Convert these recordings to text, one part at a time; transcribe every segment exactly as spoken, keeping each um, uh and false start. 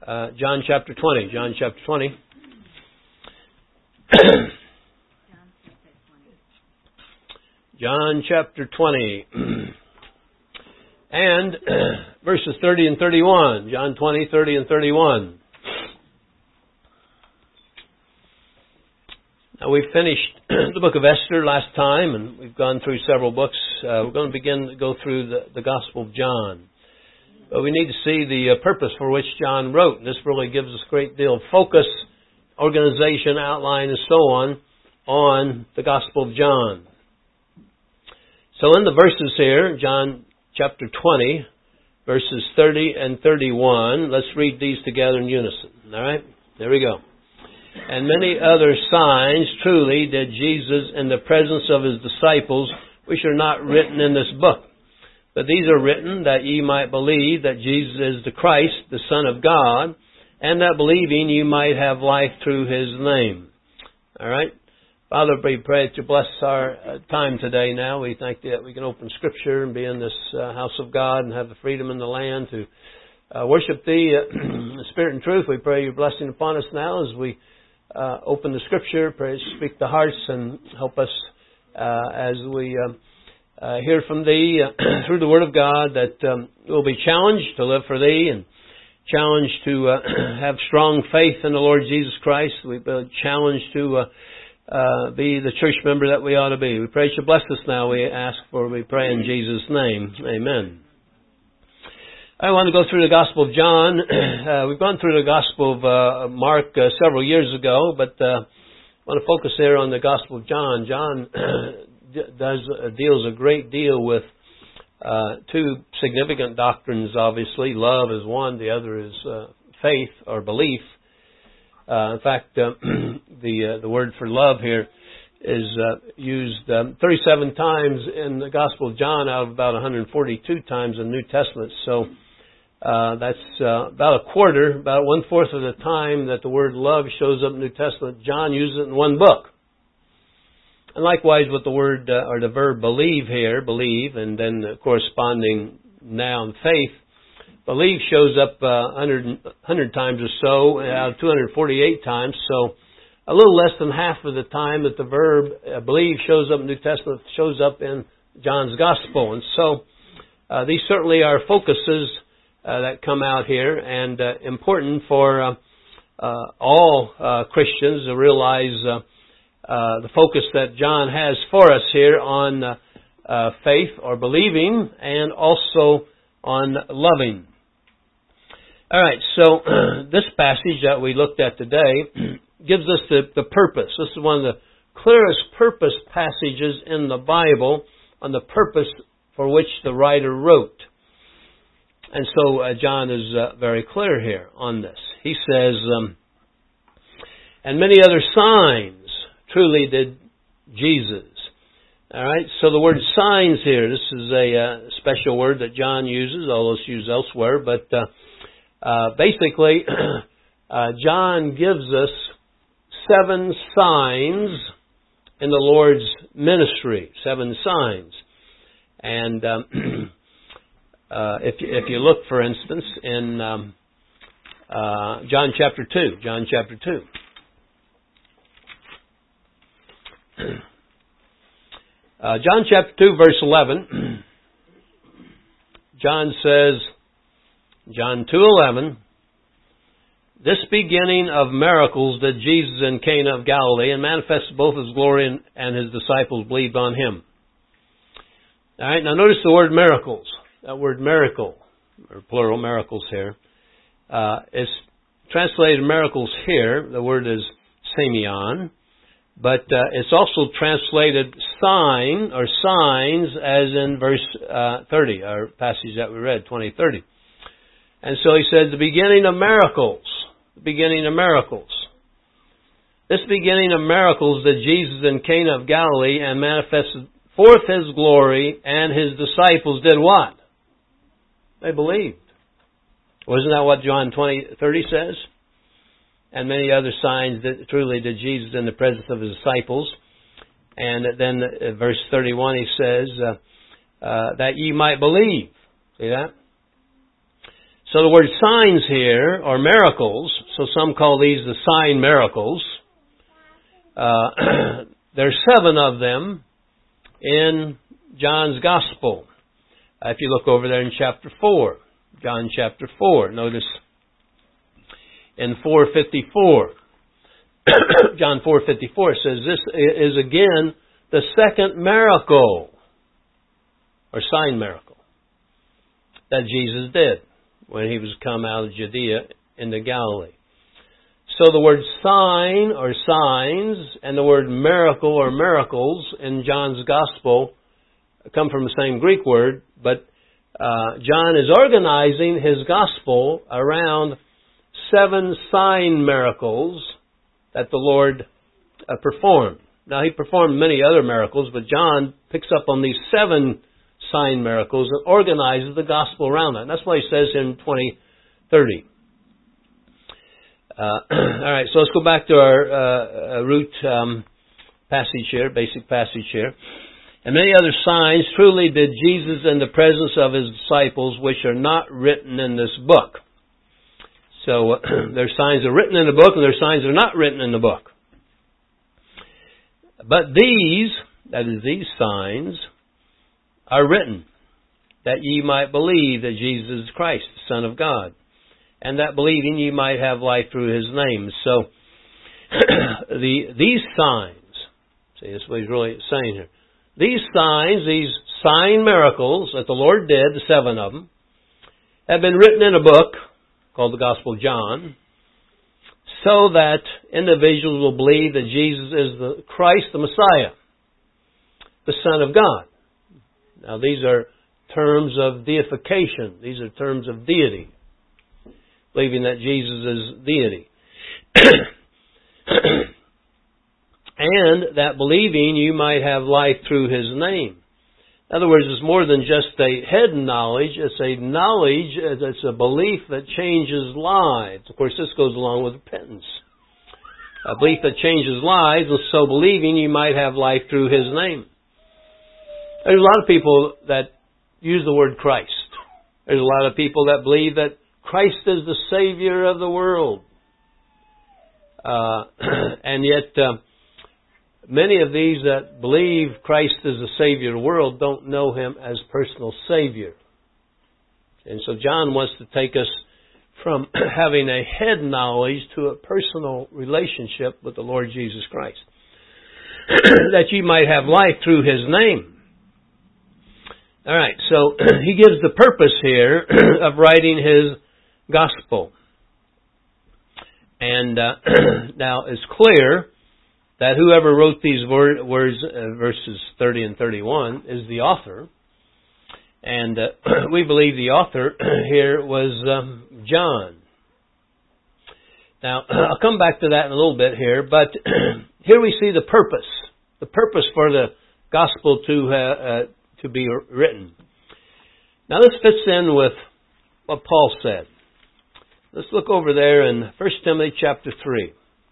uh, John chapter twenty. John chapter twenty. John chapter twenty. And verses thirty and thirty-one. John twenty, thirty and thirty-one. Now, we finished the book of Esther last time, and we've gone through several books. Uh, we're going to begin to go through the, the Gospel of John. But we need to see the uh, purpose for which John wrote. This really gives us a great deal of focus, organization, outline, and so on, on the Gospel of John. So in the verses here, John chapter twenty, verses thirty and thirty-one, let's read these together in unison. All right? There we go. And many other signs truly did Jesus in the presence of his disciples, which are not written in this book. But these are written that ye might believe that Jesus is the Christ, the Son of God, and that believing you might have life through his name. All right? Father, we pray that you bless our time today now. We thank you that we can open Scripture and be in this uh, house of God and have the freedom in the land to uh, worship thee uh, in spirit and truth. We pray your blessing upon us now as we Uh, open the Scripture. Pray, speak to hearts and help us uh, as we uh, uh, hear from Thee uh, through the Word of God, that um, we'll be challenged to live for Thee and challenged to uh, have strong faith in the Lord Jesus Christ. We've been challenged to uh, uh, be the church member that we ought to be. We pray you bless us now. We ask for, we pray in Jesus' name. Amen. I want to go through the Gospel of John. Uh, we've gone through the Gospel of uh, Mark uh, several years ago, but uh, I want to focus here on the Gospel of John. John does uh, deals a great deal with uh, two significant doctrines, obviously. Love is one, the other is uh, faith or belief. Uh, in fact, uh, the uh, the word for love here is uh, used um, thirty-seven times in the Gospel of John out of about one hundred forty-two times in the New Testament. So Uh, that's uh, about a quarter, about one-fourth of the time that the word love shows up in the New Testament. John uses it in one book. And likewise with the word, uh, or the verb believe here, believe, and then the corresponding noun faith. Believe shows up uh, one hundred, one hundred times or so, out of two hundred forty-eight times. So a little less than half of the time that the verb uh, believe shows up in the New Testament shows up in John's Gospel. And so uh, these certainly are focuses Uh, that come out here, and uh, important for uh, uh, all uh, Christians to realize uh, uh, the focus that John has for us here on uh, uh, faith or believing, and also on loving. All right, so this passage that we looked at today gives us the, the purpose. This is one of the clearest purpose passages in the Bible on the purpose for which the writer wrote. And so uh, John is uh, very clear here on this. He says, um, and many other signs truly did Jesus. All right, so the word signs here, this is a uh, special word that John uses, although it's used elsewhere. But uh, uh, basically, uh, John gives us seven signs in the Lord's ministry, seven signs. And Um, Uh, if you, if you look, for instance, in um, uh, John chapter two, John chapter two, uh, John chapter two, verse eleven, John says, John two eleven, this beginning of miracles did Jesus in Cana of Galilee, and manifested both his glory and, and his disciples believed on him. All right, now notice the word miracles. That word miracle, or plural miracles here, uh, is translated miracles here. The word is semeion, but uh, it's also translated sign or signs, as in verse uh, thirty, our passage that we read, twenty thirty. And so he says the beginning of miracles, the beginning of miracles. This beginning of miracles that Jesus in Cana of Galilee and manifested forth his glory, and his disciples did what? They believed. Wasn't that what John twenty thirty says? And many other signs that truly did Jesus in the presence of his disciples. And then uh, verse thirty-one he says, uh, uh, that ye might believe. See that? So the word signs here are miracles. So some call these the sign miracles. Uh, there's seven of them in John's Gospel. Uh, if you look over there in chapter four, John chapter four, notice in four fifty-four, John four fifty-four says this is again the second miracle, or sign miracle, that Jesus did when He was come out of Judea into Galilee. So the word sign or signs and the word miracle or miracles in John's Gospel come from the same Greek word, but uh, John is organizing his Gospel around seven sign miracles that the Lord uh, performed. Now, He performed many other miracles, but John picks up on these seven sign miracles and organizes the Gospel around that. And that's why he says in twenty thirty. Uh, all right, so let's go back to our uh, root um, passage here, basic passage here. And many other signs truly did Jesus in the presence of His disciples, which are not written in this book. So uh, their signs are written in the book, and their signs are not written in the book. But these, that is, these signs, are written, that ye might believe that Jesus is Christ, the Son of God, and that believing ye might have life through His name. So, the these signs, see, this is what He's really saying here. These signs, these sign miracles that the Lord did, the seven of them, have been written in a book called the Gospel of John, so that individuals will believe that Jesus is the Christ, the Messiah, the Son of God. Now, these are terms of deification. These are terms of deity, believing that Jesus is deity. And that believing you might have life through His name. In other words, it's more than just a head knowledge. It's a knowledge, it's a belief that changes lives. Of course, this goes along with repentance. A belief that changes lives, and so believing you might have life through His name. There's a lot of people that use the word Christ. There's a lot of people that believe that Christ is the Savior of the world. Uh, and yet, uh, many of these that believe Christ is the Savior of the world don't know Him as personal Savior. And so John wants to take us from having a head knowledge to a personal relationship with the Lord Jesus Christ. That you might have life through His name. All right, so he gives the purpose here of writing his gospel. And uh, now it's clear that whoever wrote these word, words, uh, verses thirty and thirty-one, is the author. And uh, we believe the author here was um, John. Now, I'll come back to that in a little bit here, but here we see the purpose, the purpose for the gospel to uh, uh, to be written. Now, this fits in with what Paul said. Let's look over there in First Timothy chapter three.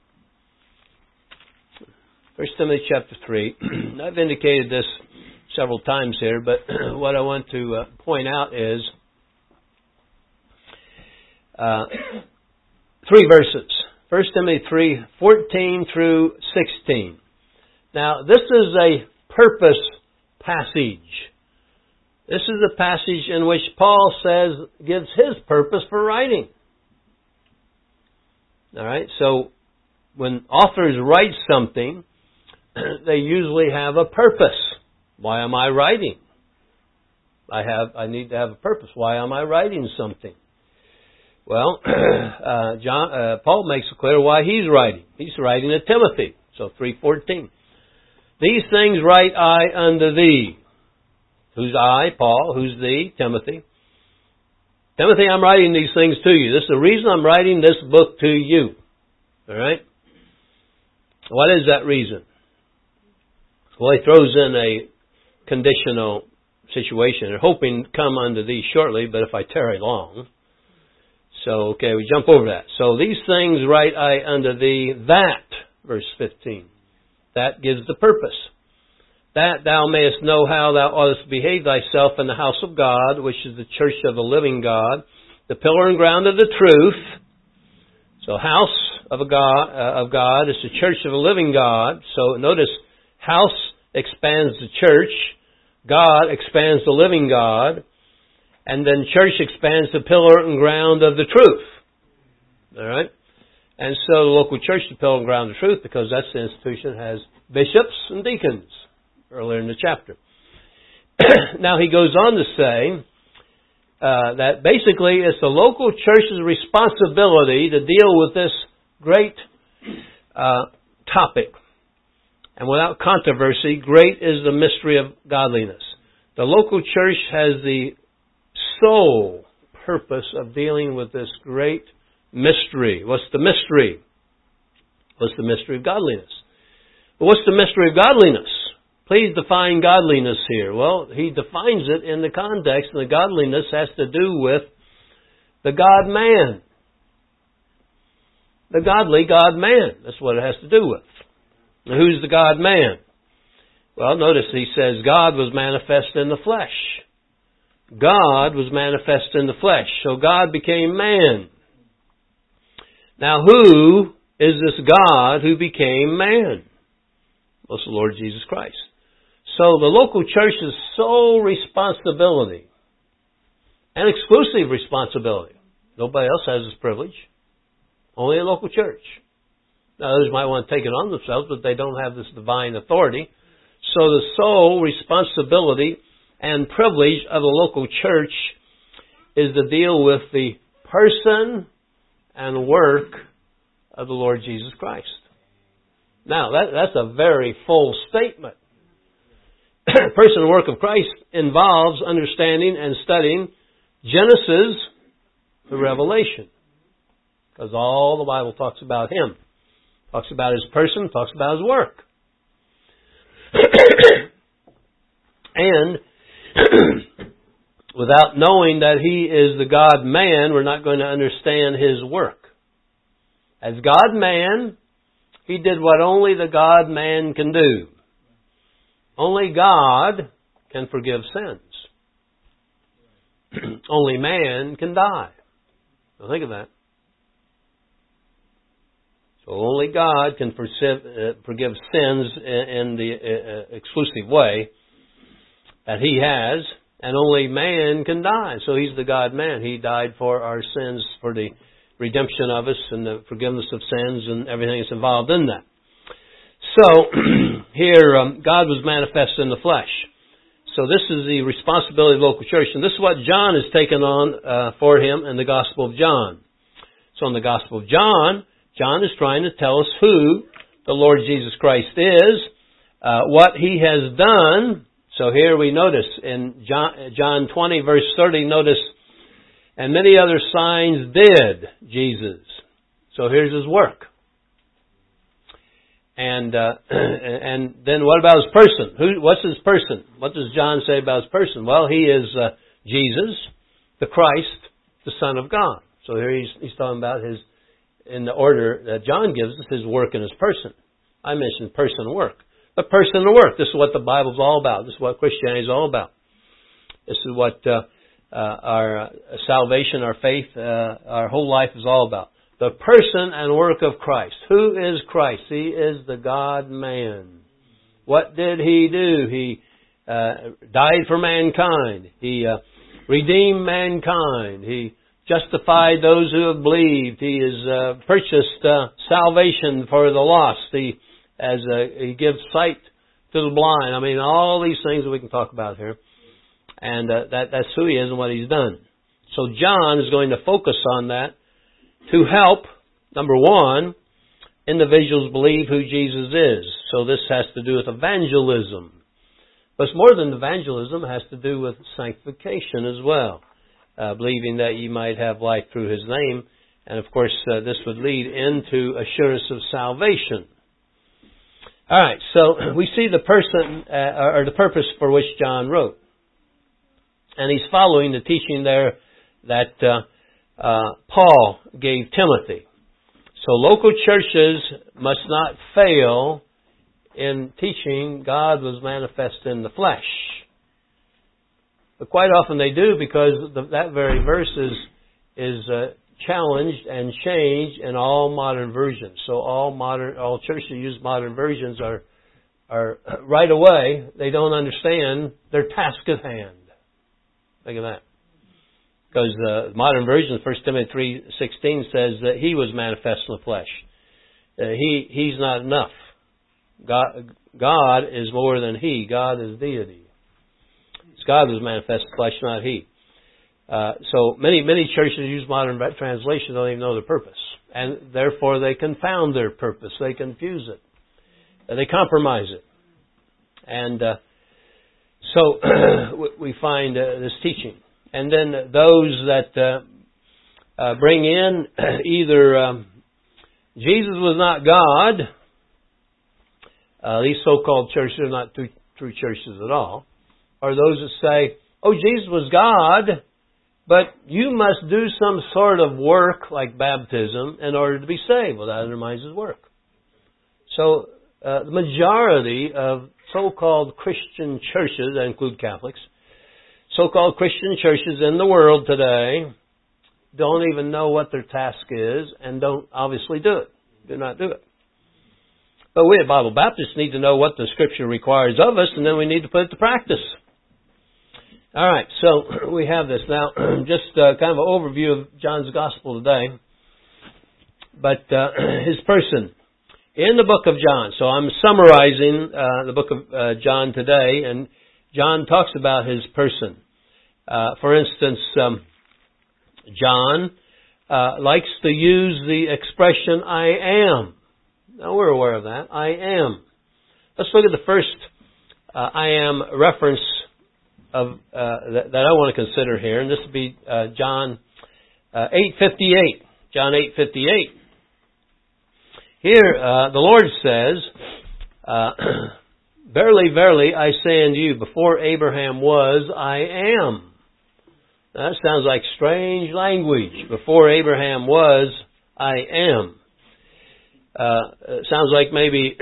First Timothy chapter three. I've indicated this several times here, but what I want to uh, point out is uh, three verses. First Timothy three, fourteen through sixteen. Now, this is a purpose passage. This is a passage in which Paul says, gives his purpose for writing. All right, so when authors write something, they usually have a purpose. Why am I writing? I have. I need to have a purpose. Why am I writing something? Well, uh, John, uh, Paul makes it clear why he's writing. He's writing to Timothy. So three fourteen. These things write I unto thee. Who's I? Paul. Who's thee? Timothy. Timothy, I'm writing these things to you. This is the reason I'm writing this book to you. All right? What is that reason? Well, he throws in a conditional situation. They're hoping to come unto thee shortly, but if I tarry long. So, okay, we jump over that. So, these things write I unto thee that, verse fifteen. That gives the purpose. That thou mayest know how thou oughtest to behave thyself in the house of God, which is the church of the living God, the pillar and ground of the truth. So house of a God, uh, of God is the church of a living God. So notice, house expands the church, God expands the living God, and then church expands the pillar and ground of the truth. All right? And so the local church, the pillar and ground of truth, because that's the institution, has bishops and deacons, earlier in the chapter. Now he goes on to say uh, that basically it's the local church's responsibility to deal with this great uh, topic. And without controversy, great is the mystery of godliness. The local church has the sole purpose of dealing with this great mystery. What's the mystery? What's the mystery of godliness? Well, what's the mystery of godliness? Please define godliness here. Well, he defines it in the context, and the godliness has to do with the God-man. The godly God-man. That's what it has to do with. Now, who's the God-man? Well, notice he says God was manifest in the flesh. God was manifest in the flesh. So God became man. Now, who is this God who became man? Well, it's the Lord Jesus Christ. So the local church's sole responsibility and exclusive responsibility. Nobody else has this privilege. Only a local church. Now, others might want to take it on themselves, but they don't have this divine authority. So the sole responsibility and privilege of the local church is to deal with the person and work of the Lord Jesus Christ. Now, that, that's a very full statement. Person and work of Christ involves understanding and studying Genesis to Revelation. Because all the Bible talks about Him. Talks about His person, talks about His work. And without knowing that He is the God-man, we're not going to understand His work. As God-man, He did what only the God-man can do. Only God can forgive sins. Only man can die. Now think of that. So only God can forgive sins in the exclusive way that He has, and only man can die. So He's the God-man. He died for our sins, for the redemption of us and the forgiveness of sins and everything that's involved in that. So, here, um, God was manifest in the flesh. So this is the responsibility of the local church. And this is what John has taken on uh, for him in the Gospel of John. So in the Gospel of John, John is trying to tell us who the Lord Jesus Christ is, uh, what He has done. So here we notice in John, John twenty, verse thirty, notice, and many other signs did Jesus. So here's His work. And uh, and then what about His person? Who? What's His person? What does John say about His person? Well, He is uh, Jesus, the Christ, the Son of God. So here he's, he's talking about His, in the order that John gives us, His work and His person. I mentioned person and work. But person and work, this is what the Bible's all about. This is what Christianity is all about. This is what uh, uh, our uh, salvation, our faith, uh, our whole life is all about. The person and work of Christ. Who is Christ? He is the God-man. What did He do? He uh, died for mankind. He uh, redeemed mankind. He justified those who have believed. He has uh, purchased uh, salvation for the lost. He, as uh, He gives sight to the blind. I mean, all these things that we can talk about here. And uh, that, that's who He is and what He's done. So John is going to focus on that to help, number one, individuals believe who Jesus is. So this has to do with evangelism. But it's more than evangelism. It has to do with sanctification as well. Uh, believing that you might have life through His name. And of course, uh, this would lead into assurance of salvation. All right, so we see the person, uh, or the purpose for which John wrote. And he's following the teaching there that uh, Uh, Paul gave Timothy. So local churches must not fail in teaching God was manifest in the flesh. But quite often they do, because the, that very verse is, is uh, challenged and changed in all modern versions. So all modern, all churches that use modern versions are, are right away, they don't understand their task at hand. Think of that. Because the uh, modern version, First Timothy three sixteen, says that He was manifest in the flesh. Uh, he He's not enough. God, God is more than He. God is deity. It's God who's manifest in the flesh, not He. Uh, so many many churches use modern translation don't even know their purpose, and therefore they confound their purpose. They confuse it. Uh, they compromise it, and uh, so we find uh, this teaching. And then those that uh, uh, bring in either um, Jesus was not God. Uh, these so-called churches are not true, true churches at all. Or those that say, "Oh, Jesus was God, but you must do some sort of work like baptism in order to be saved." Well, that undermines His work. So uh, the majority of so-called Christian churches, that include Catholics, so-called Christian churches in the world today don't even know what their task is and don't obviously do it. Do not do it. But we at Bible Baptists need to know what the Scripture requires of us, and then we need to put it to practice. All right, so we have this now. Just uh, kind of an overview of John's Gospel today. But uh, his person in the book of John. So I'm summarizing uh, the book of uh, John today, and John talks about his person. Uh, for instance, um, John uh, likes to use the expression "I am." Now we're aware of that. I am. Let's look at the first uh, "I am" reference of uh, that, that I want to consider here, and this would be uh, John uh, eight fifty-eight. John eight fifty-eight. Here, uh, the Lord says, uh, "Verily, verily, I say unto you, before Abraham was, I am." Now, that sounds like strange language. Before Abraham was, I am. Uh, it sounds like maybe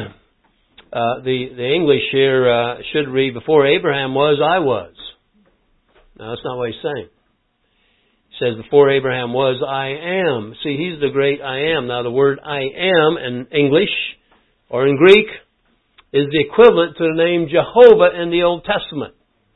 uh, the the English here uh, should read, "Before Abraham was, I was." No, that's not what he's saying. He says, "Before Abraham was, I am." See, He's the great I am. Now, the word I am in English or in Greek is the equivalent to the name Jehovah in the Old Testament.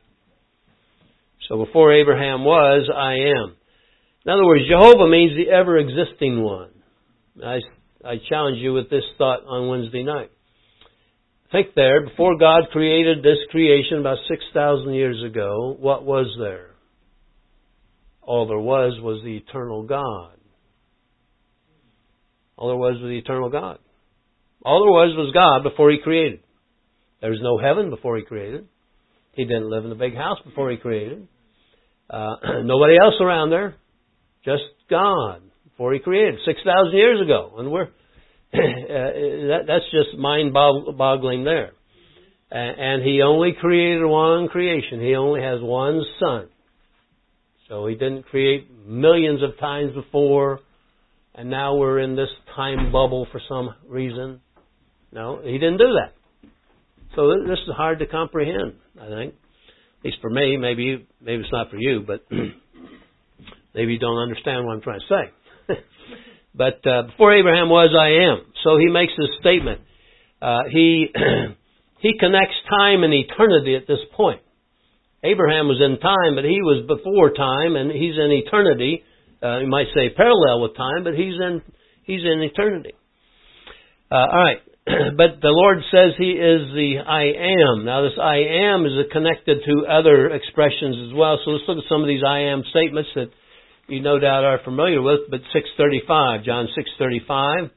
So before Abraham was, I am. In other words, Jehovah means the ever-existing one. I, I challenge you with this thought on Wednesday night. Think there, before God created this creation about six thousand years ago, what was there? All there was was the eternal God. All there was was the eternal God. All there was was God before He created. There was no heaven before He created. He didn't live in a big house before He created. Uh, nobody else around there. Just God before He created six thousand years ago. And we're uh, that, that's just mind-boggling there. Uh, and He only created one creation. He only has one Son. So He didn't create millions of times before, and now we're in this time bubble for some reason. No, He didn't do that. So this is hard to comprehend, I think. At least for me. Maybe maybe it's not for you, but maybe you don't understand what I'm trying to say. But uh, before Abraham was, I am. So he makes this statement. Uh, he he connects time and eternity at this point. Abraham was in time, but he was before time, and he's in eternity. Uh, you might say parallel with time, but he's in he's in eternity. Uh, all right. But the Lord says He is the I am. Now this I am is connected to other expressions as well. So let's look at some of these I am statements that you no doubt are familiar with. But six thirty-five, John six thirty-five.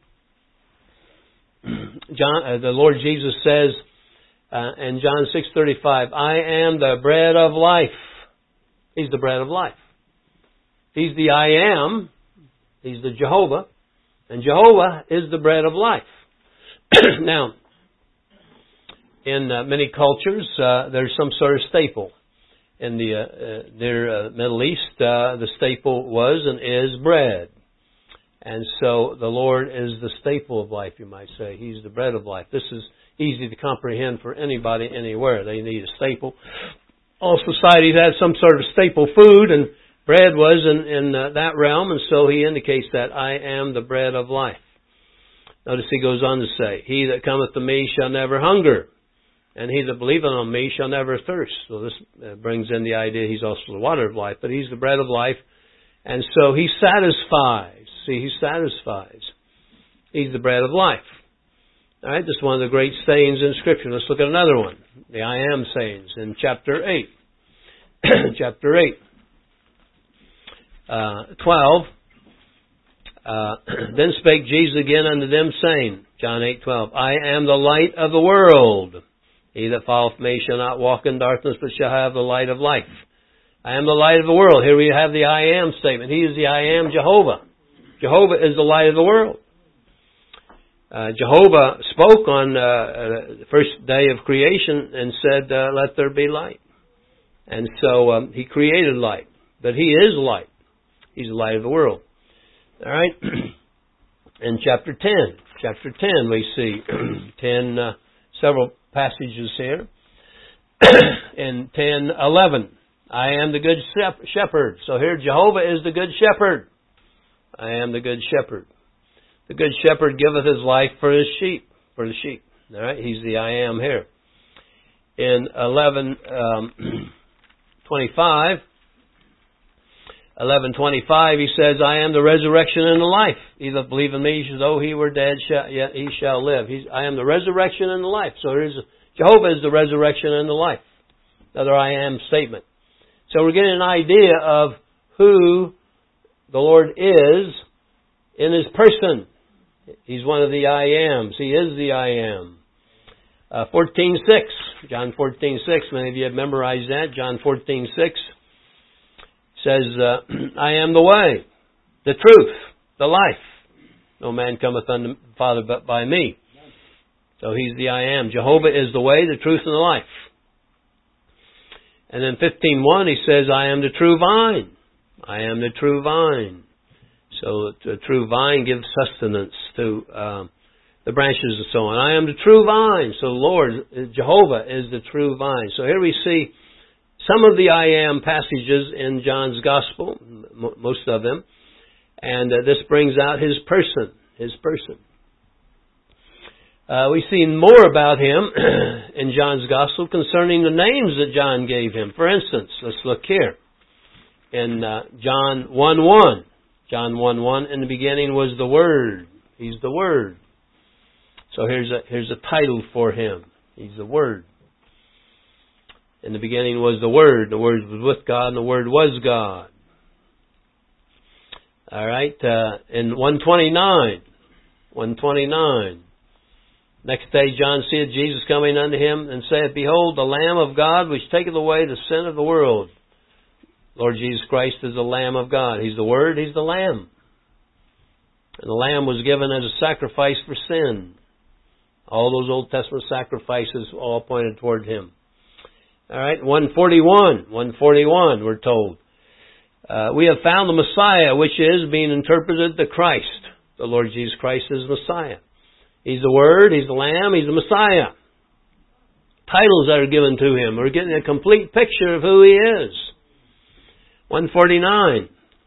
John, uh, the Lord Jesus says uh, in John six thirty-five, "I am the bread of life." He's the bread of life. He's the I am. He's the Jehovah. And Jehovah is the bread of life. Now, in uh, many cultures, uh, there's some sort of staple. In the uh, uh, their uh, Middle East, uh, the staple was and is bread. And so the Lord is the staple of life, you might say. He's the bread of life. This is easy to comprehend for anybody, anywhere. They need a staple. All societies have some sort of staple food, and bread was in, in uh, that realm, and so he indicates that I am the bread of life. Notice he goes on to say, he that cometh to me shall never hunger, and he that believeth on me shall never thirst. So this uh, brings in the idea he's also the water of life, but he's the bread of life, and so he satisfies. See, he satisfies. He's the bread of life. All right, this is one of the great sayings in Scripture. Let's look at another one, the I am sayings in chapter eight. chapter eight. Uh, twelve. Uh, then spake Jesus again unto them, saying, John eight twelve, I am the light of the world. He that followeth me shall not walk in darkness, but shall have the light of life. I am the light of the world. Here we have the I am statement. He is the I am Jehovah. Jehovah is the light of the world. Uh, Jehovah spoke on uh, uh, the first day of creation and said, uh, let there be light. And so um, he created light. But he is light. He's the light of the world. All right. In chapter ten, chapter ten, we see ten uh, several passages here. In ten eleven, I am the good shepherd. So here, Jehovah is the good shepherd. I am the good shepherd. The good shepherd giveth his life for his sheep, for the sheep. All right. He's the I am here. In eleven um, twenty-five. eleven twenty-five, he says, I am the resurrection and the life. He that believe in me, though he were dead, shall, yet he shall live. He's, I am the resurrection and the life. So there is a, Jehovah is the resurrection and the life. Another I am statement. So we're getting an idea of who the Lord is in His person. He's one of the I ams. He is the I am. Uh, fourteen six, John fourteen six. Many of you have memorized that. John fourteen six. Says, uh, I am the way, the truth, the life. No man cometh unto the Father but by me. So He's the I am. Jehovah is the way, the truth, and the life. And then fifteen one, He says, I am the true vine. I am the true vine. So the true vine gives sustenance to uh, the branches and so on. I am the true vine. So Lord, Jehovah is the true vine. So here we see some of the I am passages in John's Gospel, m- most of them, and uh, this brings out His person, His person. Uh, we see more about Him in John's Gospel concerning the names that John gave Him. For instance, let's look here in uh, John one one. John one one, in the beginning was the Word. He's the Word. So here's a, here's a title for Him. He's the Word. In the beginning was the Word. The Word was with God, and the Word was God. All right. Uh, in one twenty-nine, one twenty-nine. Next day John seeth Jesus coming unto him, and saith, Behold, the Lamb of God, which taketh away the sin of the world. Lord Jesus Christ is the Lamb of God. He's the Word. He's the Lamb. And the Lamb was given as a sacrifice for sin. All those Old Testament sacrifices all pointed toward Him. All right, one forty-one, one forty-one, we're told. Uh, we have found the Messiah, which is being interpreted the Christ. The Lord Jesus Christ is Messiah. He's the Word, He's the Lamb, He's the Messiah. Titles that are given to Him. We're getting a complete picture of who He is. one forty-nine.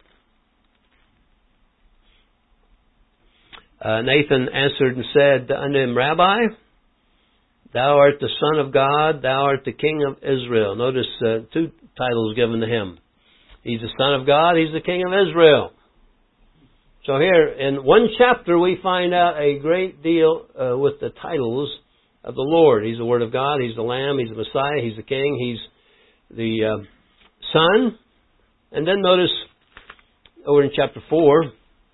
Uh, Nathan answered and said unto him, Rabbi, Thou art the Son of God, Thou art the King of Israel. Notice uh, two titles given to Him. He's the Son of God, He's the King of Israel. So here, in one chapter, we find out a great deal uh, with the titles of the Lord. He's the Word of God, He's the Lamb, He's the Messiah, He's the King, He's the uh, Son. And then notice over in chapter four,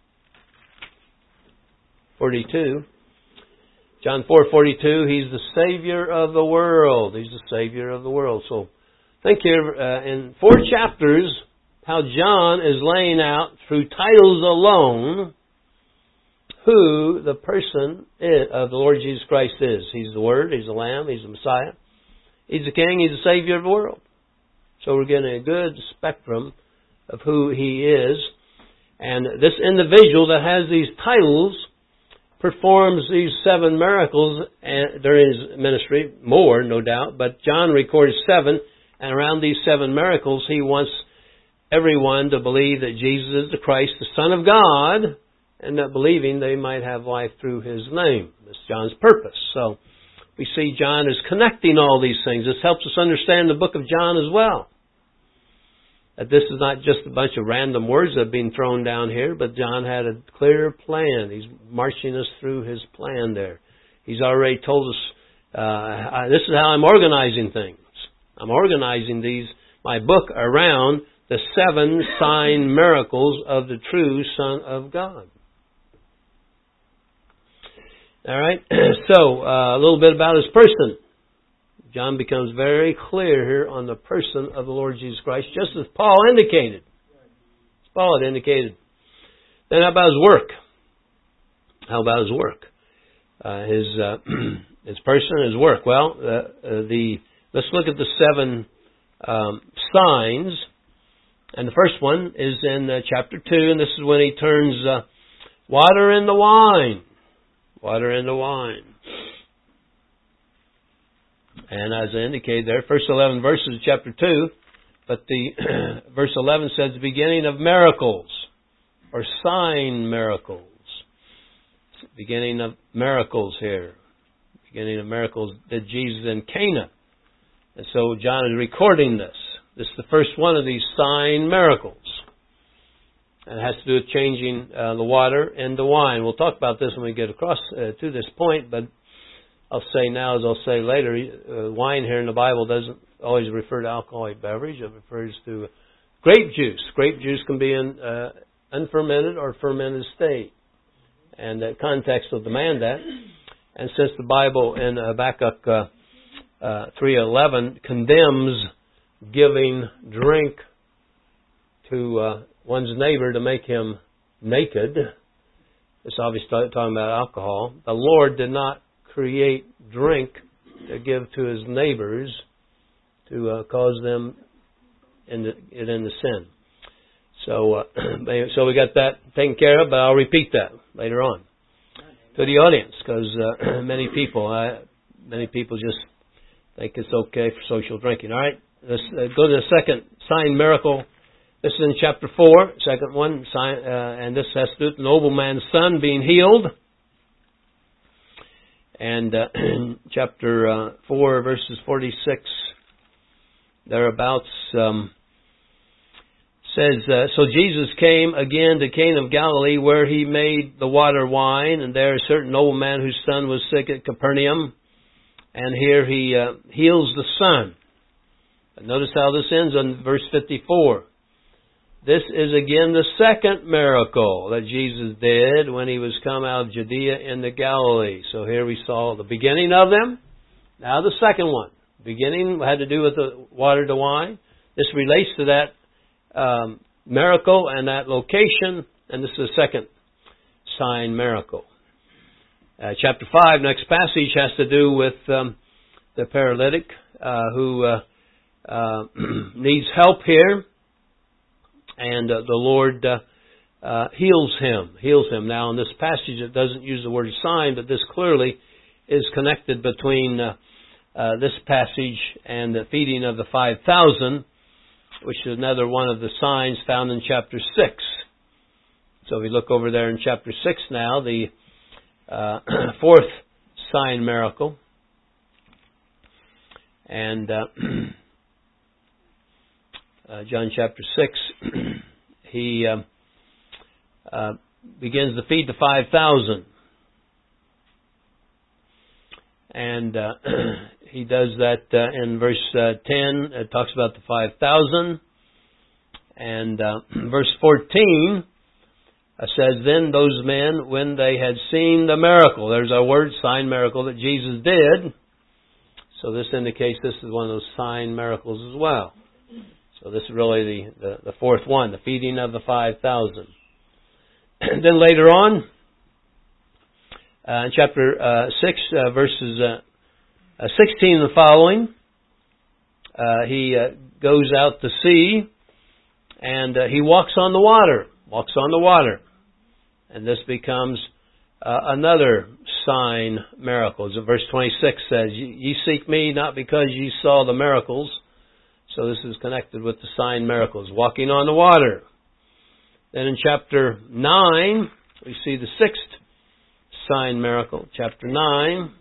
forty-two, John four forty-two, He's the Savior of the world. He's the Savior of the world. So think here uh, in four chapters how John is laying out through titles alone who the person is, of the Lord Jesus Christ is. He's the Word, He's the Lamb, He's the Messiah, He's the King, He's the Savior of the world. So we're getting a good spectrum of who He is. And this individual that has these titles performs these seven miracles during His ministry, more, no doubt, but John records seven, and around these seven miracles, He wants everyone to believe that Jesus is the Christ, the Son of God, and that believing they might have life through His name. That's John's purpose. So we see John is connecting all these things. This helps us understand the book of John as well. That this is not just a bunch of random words that have been thrown down here, but John had a clear plan. He's marching us through his plan there. He's already told us, uh, this is how I'm organizing things. I'm organizing these, my book around the seven sign miracles of the true Son of God. All right, so uh, a little bit about His person. John becomes very clear here on the person of the Lord Jesus Christ, just as Paul indicated. As Paul had indicated. Then how about His work? How about His work? Uh, his uh, His person, His work. Well, uh, uh, the let's look at the seven um, signs. And the first one is in uh, chapter two, and this is when He turns uh, water into wine. Water into wine. And as I indicated there, first eleven verses of chapter two, but the verse eleven says the beginning of miracles, or sign miracles. Beginning of miracles here. Beginning of miracles did Jesus in Cana. And so John is recording this. This is the first one of these sign miracles. And it has to do with changing uh, the water into wine. We'll talk about this when we get across uh, to this point, but I'll say now, as I'll say later, uh, wine here in the Bible doesn't always refer to alcoholic beverage. It refers to grape juice. Grape juice can be in uh, unfermented or fermented state. And the context will demand that. And since the Bible in Habakkuk uh, uh, three eleven condemns giving drink to uh, one's neighbor to make him naked, it's obviously talking about alcohol. The Lord did not create drink to give to His neighbors to uh, cause them into, into sin. So, uh, so we got that taken care of, but I'll repeat that later on to the audience, because uh, many people, uh, many people just think it's okay for social drinking. All right, let's uh, go to the second sign miracle. This is in chapter four, second one, sign, uh, and this has to do with the nobleman's son being healed. And uh, chapter uh, four, verses forty-six, thereabouts, um, says, uh, so Jesus came again to Cana of Galilee, where He made the water wine, and there a certain nobleman whose son was sick at Capernaum, and here He uh, heals the son. But notice how this ends on verse fifty-four. This is again the second miracle that Jesus did when He was come out of Judea into Galilee. So here we saw the beginning of them. Now the second one. Beginning had to do with the water to wine. This relates to that um, miracle and that location. And this is the second sign miracle. Uh, chapter five, next passage, has to do with um, the paralytic uh, who uh, uh, needs help here. And uh, the Lord uh, uh, heals him, heals him. Now, in this passage, it doesn't use the word sign, but this clearly is connected between uh, uh, this passage and the feeding of the five thousand, which is another one of the signs found in chapter six. So we look over there in chapter six now, the uh, fourth sign miracle. And uh, uh, John chapter six, he uh, uh, begins to feed the five thousand. And uh, he does that uh, in verse uh, ten. It talks about the five thousand. And uh, verse fourteen uh, says, then those men, when they had seen the miracle, there's our word, sign miracle, that Jesus did. So this indicates this is one of those sign miracles as well. So this is really the, the, the fourth one, the feeding of the five thousand. And then later on, uh, in chapter uh, six, uh, verses uh, uh, sixteen and following, uh, he uh, goes out to sea, and uh, he walks on the water, walks on the water. And this becomes uh, another sign miracle. As verse twenty-six says, ye seek me not because ye saw the miracles, So this is connected with the sign miracles. Walking on the water. Then in chapter nine, we see the sixth sign miracle. Chapter nine.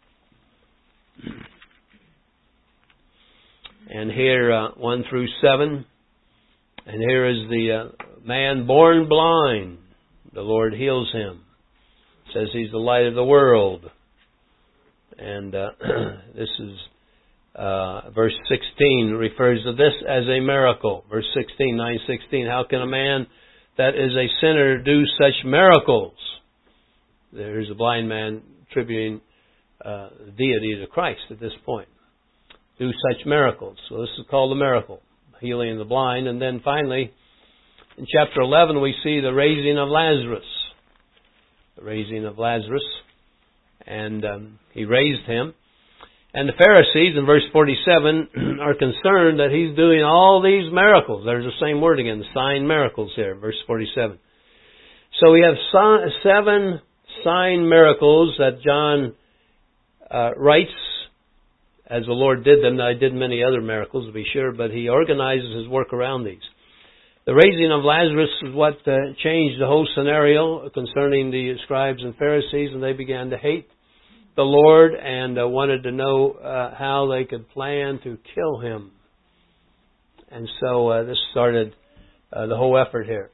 And here, uh, one through seven. And here is the uh, man born blind. The Lord heals him. Says he's the light of the world. And uh, this is uh, verse sixteen refers to this as a miracle. Verse sixteen, nine sixteen. How can a man that is a sinner do such miracles? There's a blind man attributing uh, deity to Christ at this point. Do such miracles. So this is called a miracle. Healing the blind. And then finally, in chapter eleven, we see the raising of Lazarus. The raising of Lazarus. And um, he raised him. And the Pharisees, in verse forty-seven, are concerned that he's doing all these miracles. There's the same word again, the sign miracles here, verse forty-seven. So we have seven sign miracles that John uh, writes as the Lord did them. Now, he did many other miracles, to be sure, but he organizes his work around these. The raising of Lazarus is what uh, changed the whole scenario concerning the scribes and Pharisees, and they began to hate the Lord and uh, wanted to know uh, how they could plan to kill him. And so uh, this started uh, the whole effort here.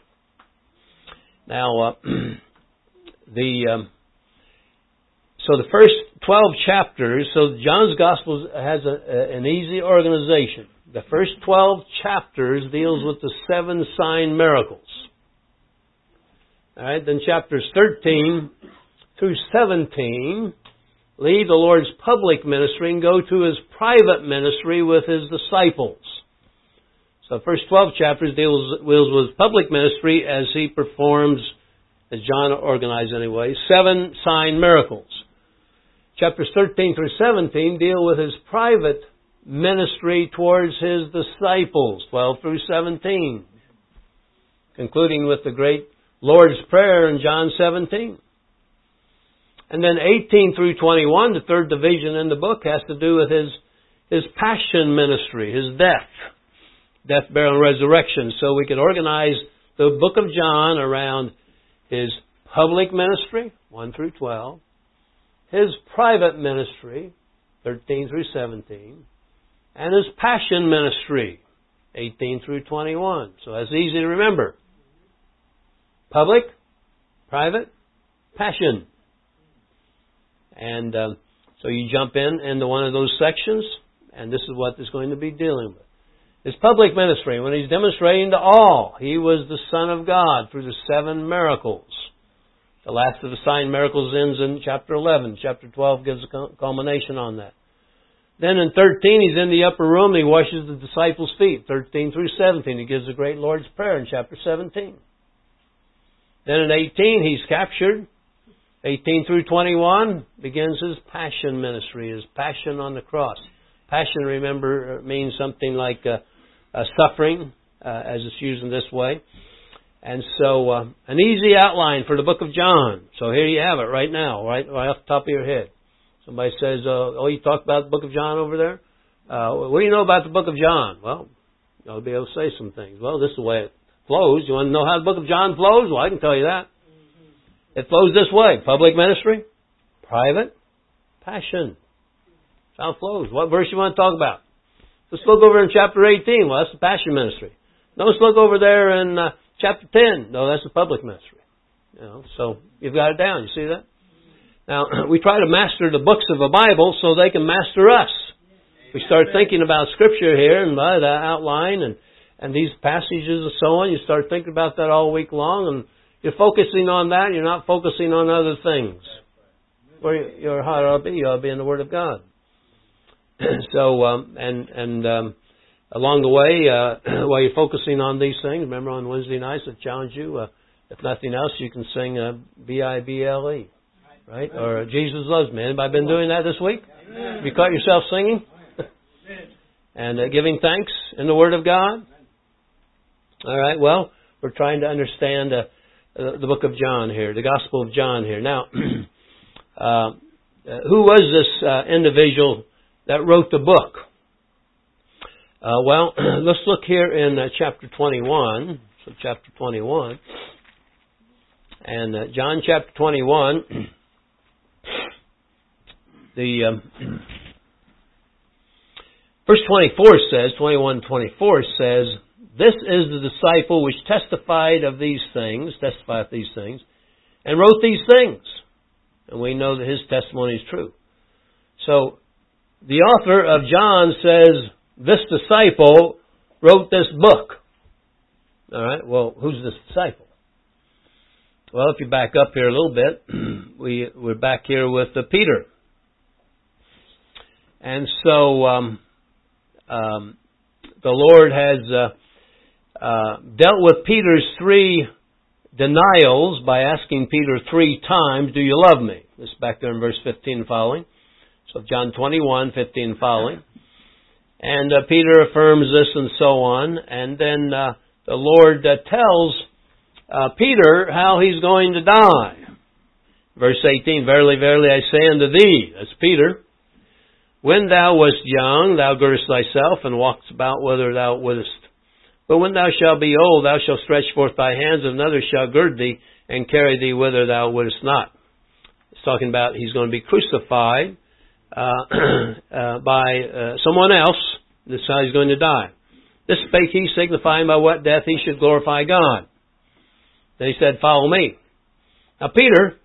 Now, uh, the um, so the first twelve chapters, so John's Gospel has a, a, an easy organization. The first twelve chapters deals with the seven sign miracles. All right, then chapters thirteen through seventeen leave the Lord's public ministry and go to His private ministry with His disciples. So the first twelve chapters deals, deals with public ministry as He performs, as John organized anyway, seven sign miracles. Chapters thirteen through seventeen deal with His private ministry towards His disciples, twelve through seventeen, concluding with the great Lord's Prayer in John seventeen. And then eighteen through twenty-one, the third division in the book, has to do with His, His passion ministry, His death, death, burial, and resurrection. So we could organize the book of John around His public ministry, one through twelve, His private ministry, thirteen through seventeen, and His passion ministry, eighteen through twenty-one. So that's easy to remember. Public, private, passion. And um, so you jump in into one of those sections, and this is what it's going to be dealing with. His public ministry, when He's demonstrating to all, He was the Son of God through the seven miracles. The last of the sign miracles ends in chapter eleven. Chapter twelve gives a culmination on that. Then in thirteen, He's in the upper room and He washes the disciples' feet. thirteen through seventeen, He gives the great Lord's Prayer in chapter seventeen. Then in eighteen, He's captured. eighteen through twenty-one begins His passion ministry, His passion on the cross. Passion, remember, means something like uh, uh, suffering, uh, as it's used in this way. And so, uh, an easy outline for the book of John. So here you have it right now, right, right off the top of your head. Somebody says, uh, oh, you talked about the book of John over there? Uh, what do you know about the book of John? Well, I'll be able to say some things. Well, this is the way it flows. You want to know how the book of John flows? Well, I can tell you that. It flows this way. Public ministry, private, passion. That's how it flows. What verse you want to talk about? Let's look over in chapter eighteen. Well, that's the passion ministry. No, let's look over there in uh, chapter ten. No, that's the public ministry. You know, so you've got it down. You see that? Now, we try to master the books of the Bible so they can master us. We start thinking about Scripture here and by the outline and, and these passages and so on. You start thinking about that all week long, and you're focusing on that. You're not focusing on other things. Where your heart ought to be, you ought to be in the Word of God. so, um, and and um, along the way, uh, while you're focusing on these things, remember on Wednesday nights I challenged you, uh, if nothing else, you can sing uh, B I B L E, right? Or Jesus Loves Me. Anybody been doing that this week? Have you caught yourself singing? and uh, giving thanks in the Word of God? All right, well, we're trying to understand uh, uh, the book of John here, the Gospel of John here. Now, uh, who was this uh, individual that wrote the book? Uh, well, let's look here in uh, chapter twenty-one. So chapter twenty-one. And uh, John chapter twenty-one, the um, verse twenty-four says, twenty-one twenty-four says, "This is the disciple which testified of these things, testified of these things, and wrote these things." And we know that his testimony is true. So, the author of John says, this disciple wrote this book. Alright, well, who's this disciple? Well, if you back up here a little bit, we, we're back here with uh, Peter. And so, um, um, the Lord has uh, uh, dealt with Peter's three denials by asking Peter three times, "Do you love me?" This is back there in verse fifteen and following. So John twenty-one, fifteen and following. And uh, Peter affirms this and so on. And then uh, the Lord uh, tells uh, Peter how he's going to die. Verse eighteen, "Verily, verily, I say unto thee," that's Peter, "when thou wast young, thou girdest thyself and walkest about whither thou wouldest. But when thou shalt be old, thou shalt stretch forth thy hands, and another shall gird thee and carry thee whither thou wouldest not." It's talking about he's going to be crucified uh, uh, by uh, someone else. This is how he's going to die. "This spake he, signifying by what death he should glorify God." Then he said, "Follow me." Now Peter,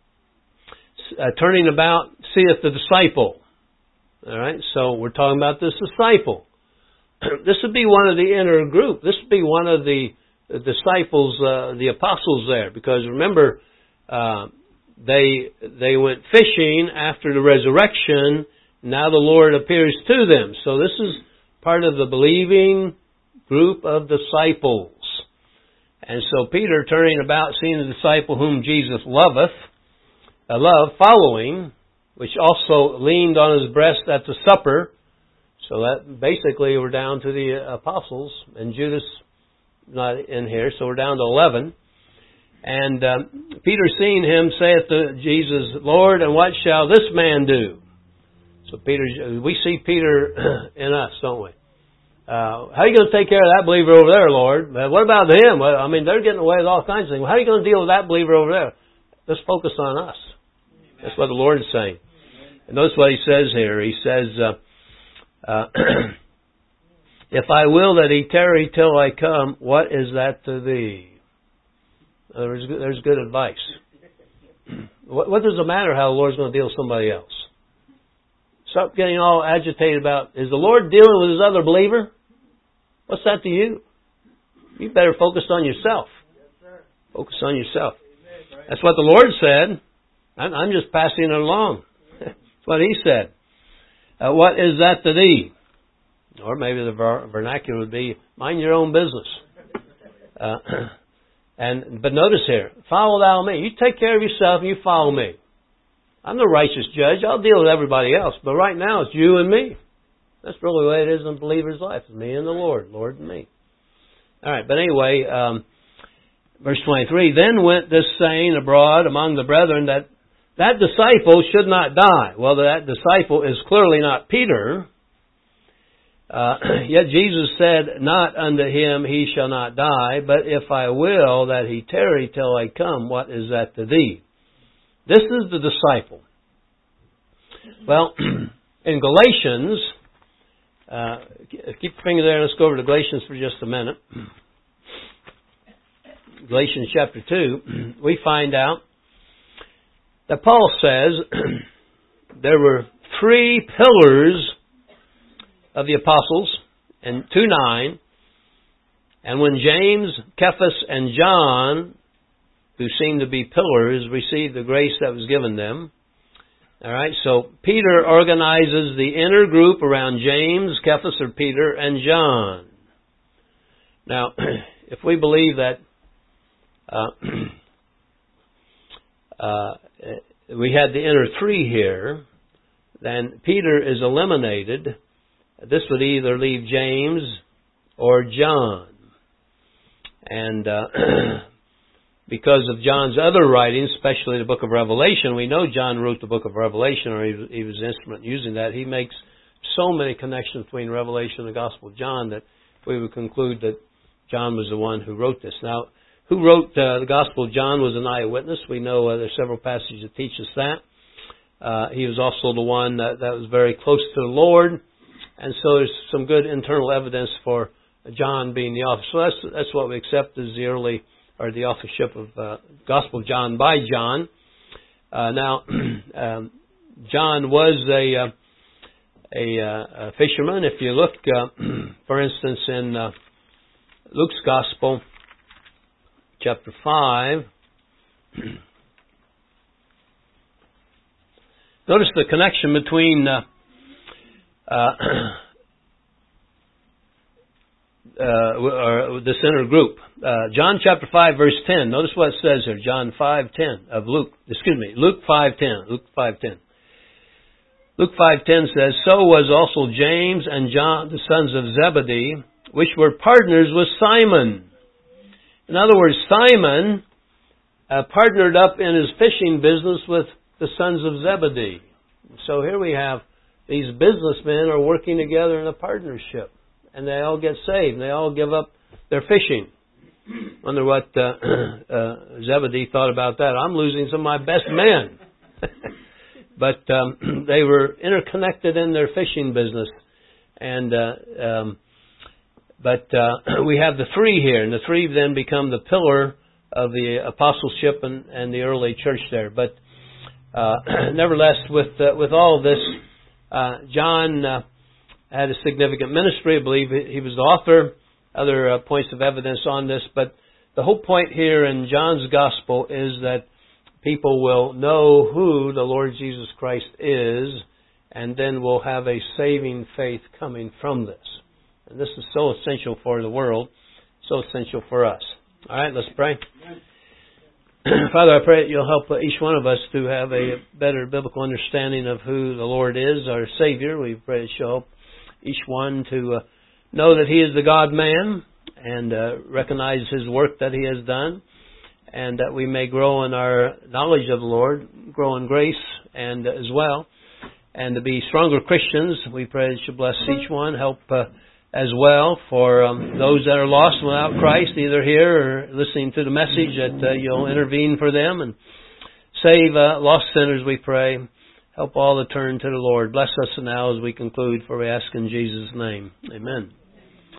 uh, turning about, seeth the disciple. All right, so we're talking about this disciple. This would be one of the inner group. This would be one of the disciples, uh, the apostles there. Because remember, uh, they they went fishing after the resurrection. Now the Lord appears to them. So this is part of the believing group of disciples. And so Peter, turning about, seeing the disciple whom Jesus loveth, uh, loved, following, which also leaned on his breast at the supper. So that basically we're down to the apostles, and Judas not in here, so we're down to eleven. And um, Peter, seeing him, saith to Jesus, "Lord, and what shall this man do?" So Peter, we see Peter in us, don't we? Uh, how are you going to take care of that believer over there, Lord? What about him? Well, I mean, they're getting away with all kinds of things. How are you going to deal with that believer over there? Let's focus on us. That's what the Lord is saying. And notice what he says here. He says, uh, uh, "If I will that he tarry till I come, what is that to thee?" Uh, there's, good, there's good advice. What, what does it matter how the Lord's going to deal with somebody else? Stop getting all agitated about, is the Lord dealing with his other believer? What's that to you? You better focus on yourself. Focus on yourself. That's what the Lord said. I'm, I'm just passing it along. That's what he said. Uh, what is that to thee? Or maybe the ver- vernacular would be, mind your own business. Uh, and But notice here, follow thou me. You take care of yourself and you follow me. I'm the righteous judge. I'll deal with everybody else. But right now it's you and me. That's really the way it is in a believer's life. It's me and the Lord. Lord and me. All right, but anyway, um, verse twenty-three, "Then went this saying abroad among the brethren that that disciple should not die." Well, that disciple is clearly not Peter. Uh, yet Jesus said, "Not unto him he shall not die, but if I will that he tarry till I come, what is that to thee?" This is the disciple. Well, in Galatians, uh, keep your finger there. Let's go over to Galatians for just a minute. Galatians chapter two, we find out that Paul says there were three pillars of the apostles, and two nine, and when James, Cephas, and John, who seemed to be pillars, received the grace that was given them. All right, so Peter organizes the inner group around James, Cephas, or Peter, and John. Now, if we believe that uh, uh, we had the inner three here, then Peter is eliminated. This would either leave James or John. And uh, because of John's other writings, especially the book of Revelation, we know John wrote the book of Revelation, or he was an instrument using that. He makes so many connections between Revelation and the Gospel of John that we would conclude that John was the one who wrote this. Now, who wrote uh, the Gospel of John was an eyewitness. We know uh, there's several passages that teach us that. Uh, he was also the one that, that was very close to the Lord, and so there's some good internal evidence for John being the author. So that's that's what we accept as the early or the authorship of uh, Gospel of John by John. Uh, now, um, John was a uh, a, uh, a fisherman. If you look, uh, for instance, in uh, Luke's Gospel, chapter five. Notice the connection between uh, uh, uh, or this inner group. Uh, John chapter five, verse ten. Notice what it says here. John five ten of Luke. Excuse me, Luke five ten. Luke five ten. Luke five ten says, "So was also James and John, the sons of Zebedee, which were partners with Simon." In other words, Simon uh, partnered up in his fishing business with the sons of Zebedee. So here we have these businessmen are working together in a partnership, and they all get saved. They all give up their fishing. Wonder what uh, uh, Zebedee thought about that. I'm losing some of my best men. But um, they were interconnected in their fishing business, and uh, um, but uh, we have the three here, and the three then become the pillar of the apostleship and, and the early church there. But Uh, nevertheless, with uh, with all of this, uh, John uh, had a significant ministry. I believe he was the author. Other uh, points of evidence on this, but the whole point here in John's Gospel is that people will know who the Lord Jesus Christ is, and then will have a saving faith coming from this. And this is so essential for the world, so essential for us. All right, let's pray. Father, I pray that you'll help each one of us to have a better biblical understanding of who the Lord is, our Savior. We pray that you'll help each one to uh, know that He is the God-man and uh, recognize His work that He has done, and that we may grow in our knowledge of the Lord, grow in grace and uh, as well, and to be stronger Christians. We pray that you bless each one, help uh, as well for um, those that are lost without Christ, either here or listening to the message, that uh, you'll intervene for them and save uh, lost sinners, we pray. Help all to turn to the Lord. Bless us now as we conclude, for we ask in Jesus' name. Amen.